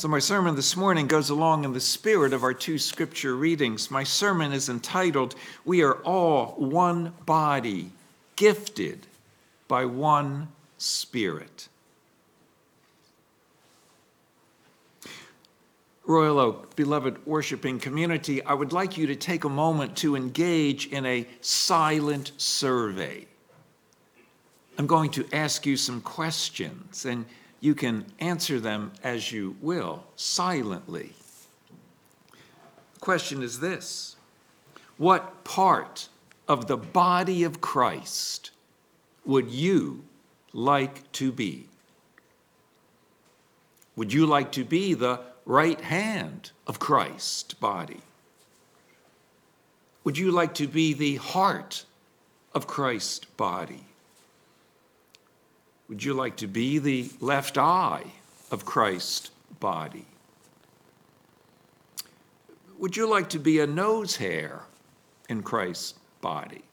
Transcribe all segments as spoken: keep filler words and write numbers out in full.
So my sermon this morning goes along in the spirit of our two scripture readings. My sermon is entitled, "We Are All One Body, Gifted by One Spirit." Royal Oak, beloved worshiping community, I would like you to take a moment to engage in a silent survey. I'm going to ask you some questions, and you can answer them as you will, silently. The question is this: what part of the body of Christ would you like to be? Would you like to be the right hand of Christ's body? Would you like to be the heart of Christ's body? Would you like to be the left eye of Christ's body? Would you like to be a nose hair in Christ's body?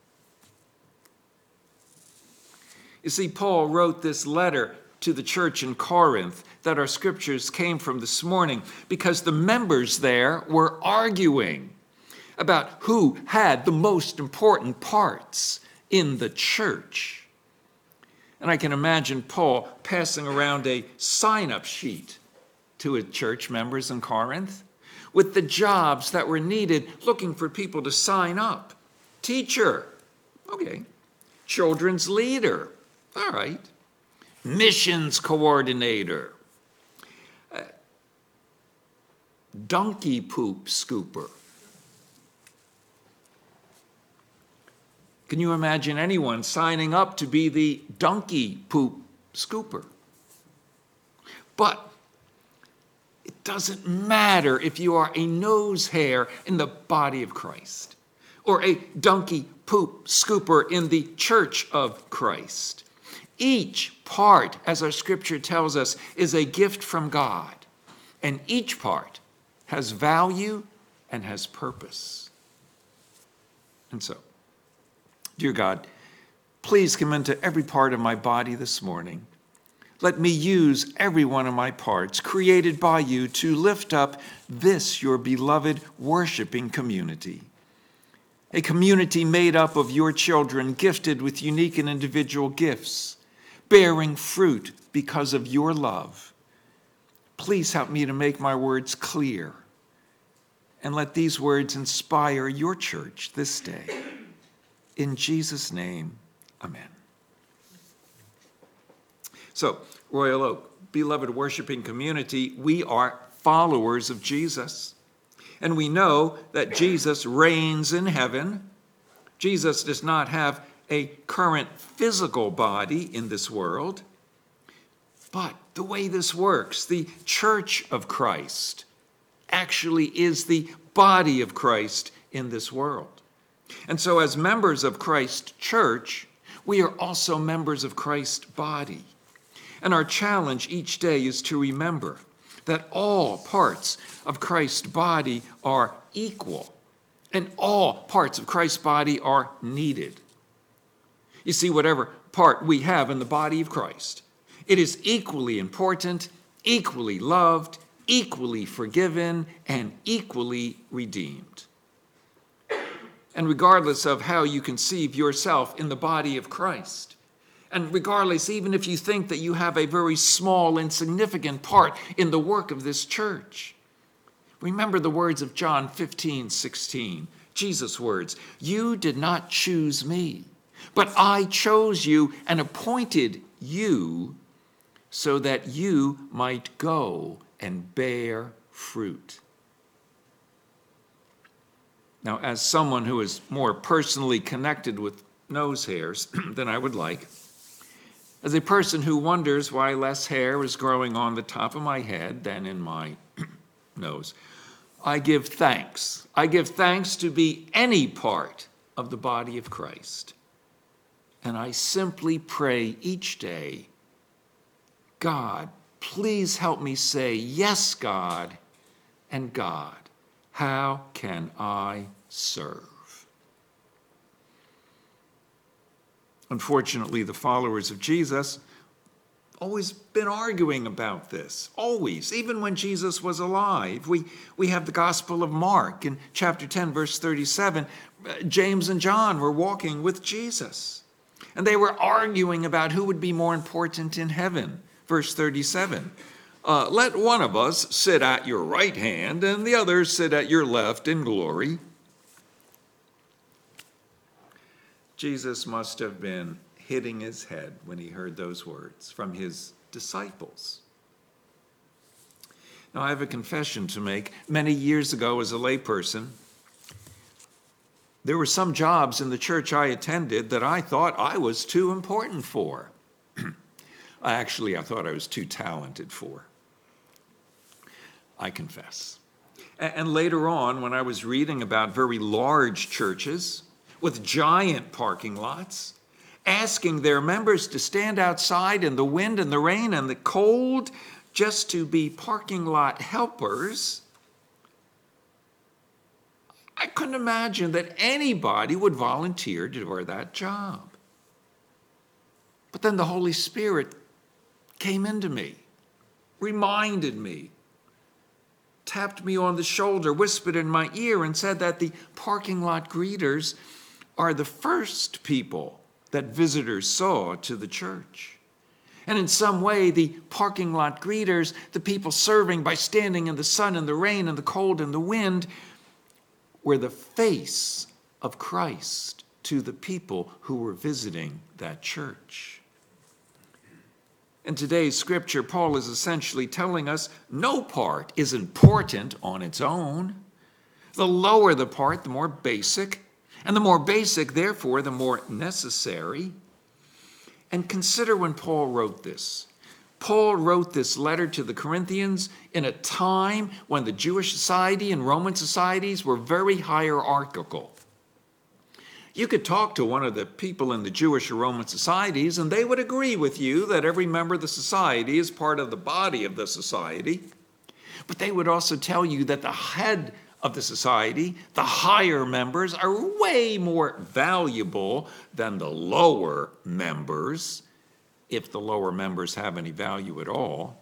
You see, Paul wrote this letter to the church in Corinth that our scriptures came from this morning because the members there were arguing about who had the most important parts in the church. And I can imagine Paul passing around a sign-up sheet to his church members in Corinth with the jobs that were needed, looking for people to sign up. Teacher, okay. Children's leader, all right. Missions coordinator, uh, donkey poop scooper. Can you imagine anyone signing up to be the donkey poop scooper? But it doesn't matter if you are a nose hair in the body of Christ or a donkey poop scooper in the church of Christ. Each part, as our scripture tells us, is a gift from God, and each part has value and has purpose. And so, dear God, please come into every part of my body this morning. Let me use every one of my parts created by you to lift up this, your beloved worshiping community. A community made up of your children, gifted with unique and individual gifts, bearing fruit because of your love. Please help me to make my words clear, and let these words inspire your church this day. In Jesus' name, amen. So, Royal Oak, beloved worshiping community, we are followers of Jesus. And we know that Jesus reigns in heaven. Jesus does not have a current physical body in this world. But the way this works, the church of Christ actually is the body of Christ in this world. And so as members of Christ's church, we are also members of Christ's body. And our challenge each day is to remember that all parts of Christ's body are equal, and all parts of Christ's body are needed. You see, whatever part we have in the body of Christ, it is equally important, equally loved, equally forgiven, and equally redeemed. And regardless of how you conceive yourself in the body of Christ, and regardless, even if you think that you have a very small, insignificant part in the work of this church, remember the words of John fifteen sixteen, Jesus' words, "You did not choose me, but I chose you and appointed you so that you might go and bear fruit." Now, as someone who is more personally connected with nose hairs than I would like, as a person who wonders why less hair is growing on the top of my head than in my nose, I give thanks. I give thanks to be any part of the body of Christ. And I simply pray each day, God, please help me say, yes, God, and God, how can I serve? Unfortunately, the followers of Jesus always been arguing about this, always, even when Jesus was alive. We, we have the Gospel of Mark in chapter ten, verse thirty-seven. James and John were walking with Jesus, and they were arguing about who would be more important in heaven. Verse thirty-seven, uh, let one of us sit at your right hand and the other sit at your left in glory. Jesus must have been hitting his head when he heard those words from his disciples. Now, I have a confession to make. Many years ago, as a layperson, there were some jobs in the church I attended that I thought I was too important for. Actually, I thought I was too talented for. I confess. And later on, when I was reading about very large churches with giant parking lots, asking their members to stand outside in the wind and the rain and the cold just to be parking lot helpers, I couldn't imagine that anybody would volunteer to do that job. But then the Holy Spirit came into me, reminded me, tapped me on the shoulder, whispered in my ear, and said that the parking lot greeters are the first people that visitors saw to the church. And in some way, the parking lot greeters, the people serving by standing in the sun and the rain and the cold and the wind, were the face of Christ to the people who were visiting that church. In today's scripture, Paul is essentially telling us no part is important on its own. The lower the part, the more basic, and the more basic, therefore, the more necessary. And consider when Paul wrote this. Paul wrote this letter to the Corinthians in a time when the Jewish society and Roman societies were very hierarchical. You could talk to one of the people in the Jewish or Roman societies, and they would agree with you that every member of the society is part of the body of the society. But they would also tell you that the head of the society, the higher members, are way more valuable than the lower members, if the lower members have any value at all.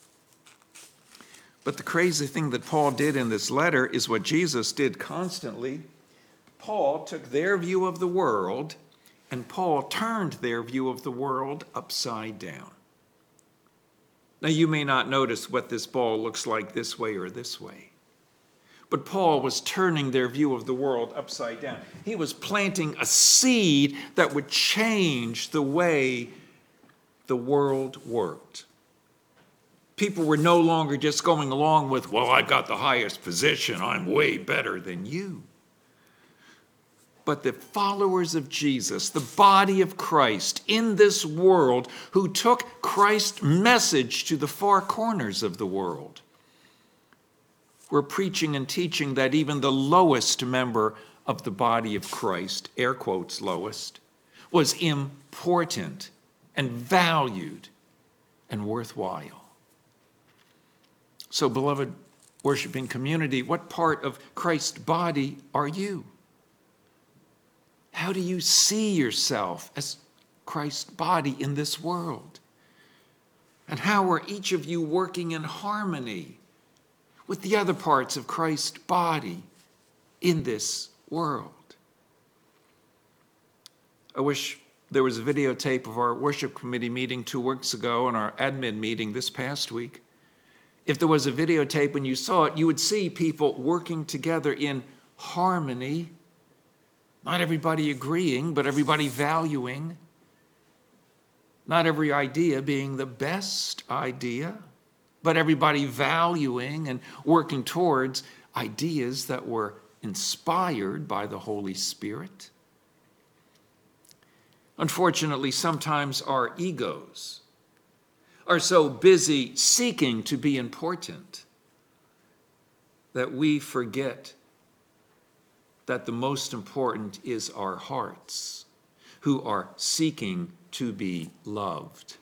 But the crazy thing that Paul did in this letter is what Jesus did constantly. Paul took their view of the world, and Paul turned their view of the world upside down. Now, you may not notice what this ball looks like this way or this way, but Paul was turning their view of the world upside down. He was planting a seed that would change the way the world worked. People were no longer just going along with, well, I got the highest position, I'm way better than you. But the followers of Jesus, the body of Christ in this world, who took Christ's message to the far corners of the world, were preaching and teaching that even the lowest member of the body of Christ, air quotes lowest, was important and valued and worthwhile. So, beloved worshiping community, what part of Christ's body are you? How do you see yourself as Christ's body in this world? And how are each of you working in harmony with the other parts of Christ's body in this world? I wish there was a videotape of our worship committee meeting two weeks ago and our admin meeting this past week. If there was a videotape when you saw it, you would see people working together in harmony. Not everybody agreeing, but everybody valuing. Not every idea being the best idea, but everybody valuing and working towards ideas that were inspired by the Holy Spirit. Unfortunately, sometimes our egos are so busy seeking to be important that we forget that the most important is our hearts, who are seeking to be loved.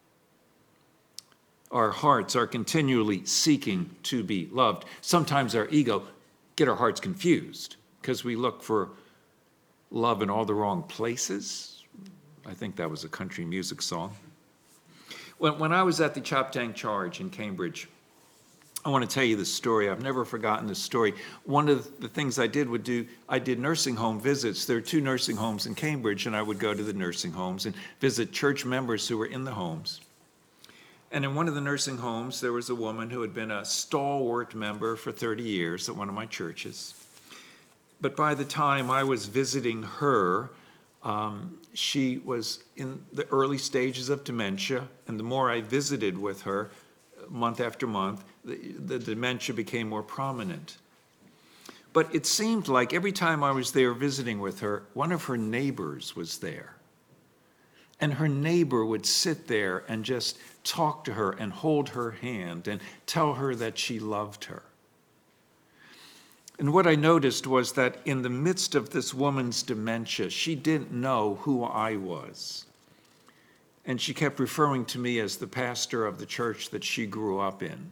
Our hearts are continually seeking to be loved. Sometimes our ego get our hearts confused because we look for love in all the wrong places. I think that was a country music song. When, when I was at the Choptank Charge in Cambridge, I want to tell you this story. I've never forgotten this story. One of the things I did would do, I did nursing home visits. There are two nursing homes in Cambridge, and I would go to the nursing homes and visit church members who were in the homes. And in one of the nursing homes, there was a woman who had been a stalwart member for thirty years at one of my churches. But by the time I was visiting her, um, she was in the early stages of dementia, and the more I visited with her, month after month, the, the dementia became more prominent. But it seemed like every time I was there visiting with her, one of her neighbors was there. And her neighbor would sit there and just talk to her and hold her hand and tell her that she loved her. And what I noticed was that in the midst of this woman's dementia, she didn't know who I was. And she kept referring to me as the pastor of the church that she grew up in.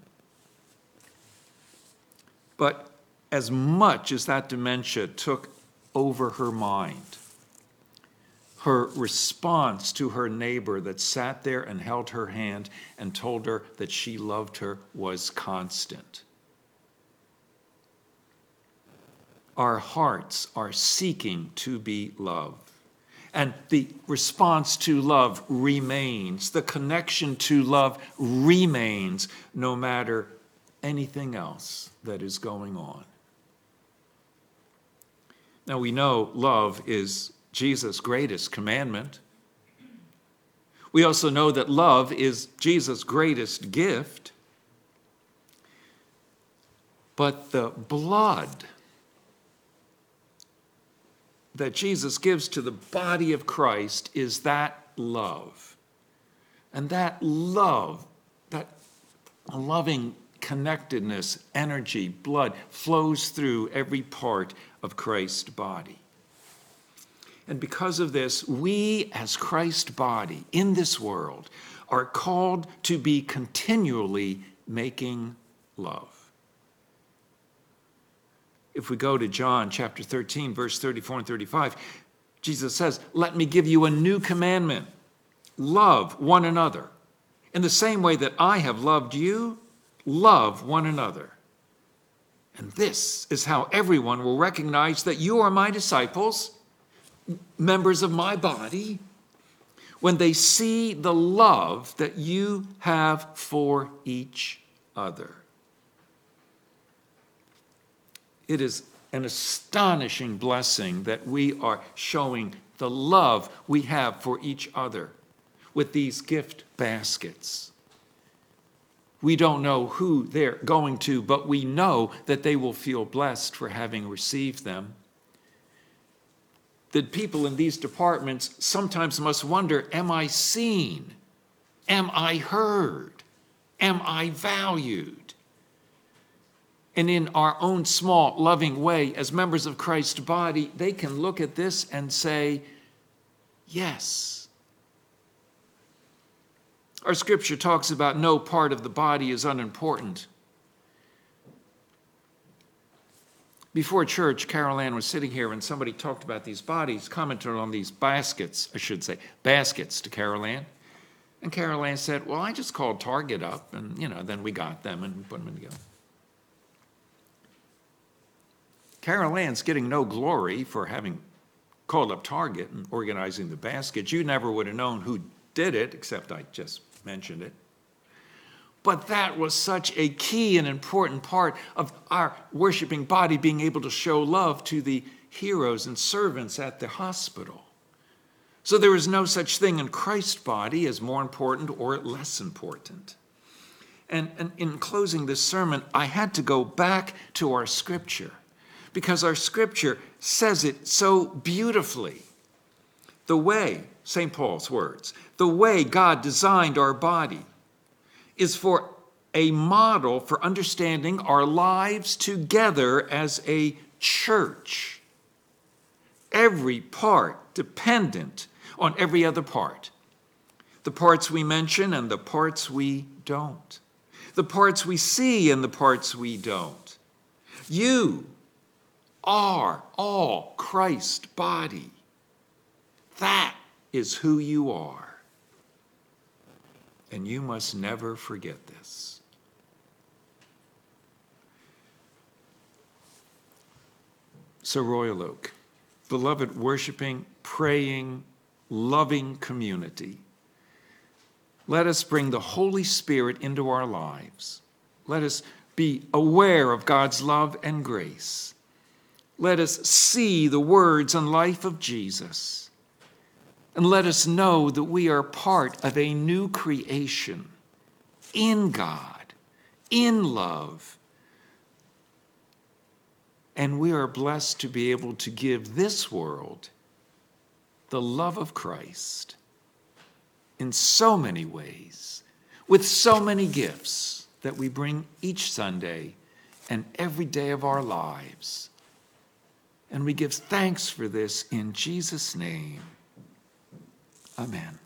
But as much as that dementia took over her mind, her response to her neighbor that sat there and held her hand and told her that she loved her was constant. Our hearts are seeking to be loved. And the response to love remains. The connection to love remains no matter anything else that is going on. Now we know love is Jesus' greatest commandment. We also know that love is Jesus' greatest gift. But the blood that Jesus gives to the body of Christ is that love. And that love, that loving connectedness, energy, blood, flows through every part of Christ's body. And because of this, we as Christ's body in this world are called to be continually making love. If we go to John chapter thirteen, verse thirty-four and thirty-five, Jesus says, "Let me give you a new commandment. Love one another. In the same way that I have loved you, love one another. And this is how everyone will recognize that you are my disciples, members of my body, when they see the love that you have for each other." It is an astonishing blessing that we are showing the love we have for each other with these gift baskets. We don't know who they're going to, but we know that they will feel blessed for having received them. The people in these departments sometimes must wonder, am I seen? Am I heard? Am I valued? And in our own small, loving way, as members of Christ's body, they can look at this and say, yes. Our scripture talks about no part of the body is unimportant. Before church, Carol Ann was sitting here and somebody talked about these bodies, commented on these baskets, I should say, baskets to Carol Ann. And Carol Ann said, well, I just called Target up and, you know, then we got them and we put them in together. Carol Ann's getting no glory for having called up Target and organizing the baskets. You never would have known who did it, except I just mentioned it. But that was such a key and important part of our worshiping body being able to show love to the heroes and servants at the hospital. So there is no such thing in Christ's body as more important or less important. And, and in closing this sermon, I had to go back to our scripture, because our scripture says it so beautifully. The way, Saint Paul's words, the way God designed our body is for a model for understanding our lives together as a church. Every part dependent on every other part. The parts we mention and the parts we don't. The parts we see and the parts we don't. You are all Christ's body. That is who you are. And you must never forget this. So, Royal Oak, beloved worshiping, praying, loving community, let us bring the Holy Spirit into our lives. Let us be aware of God's love and grace. Let us see the words and life of Jesus. And let us know that we are part of a new creation in God, in love. And we are blessed to be able to give this world the love of Christ in so many ways, with so many gifts that we bring each Sunday and every day of our lives. And we give thanks for this in Jesus' name. Amen.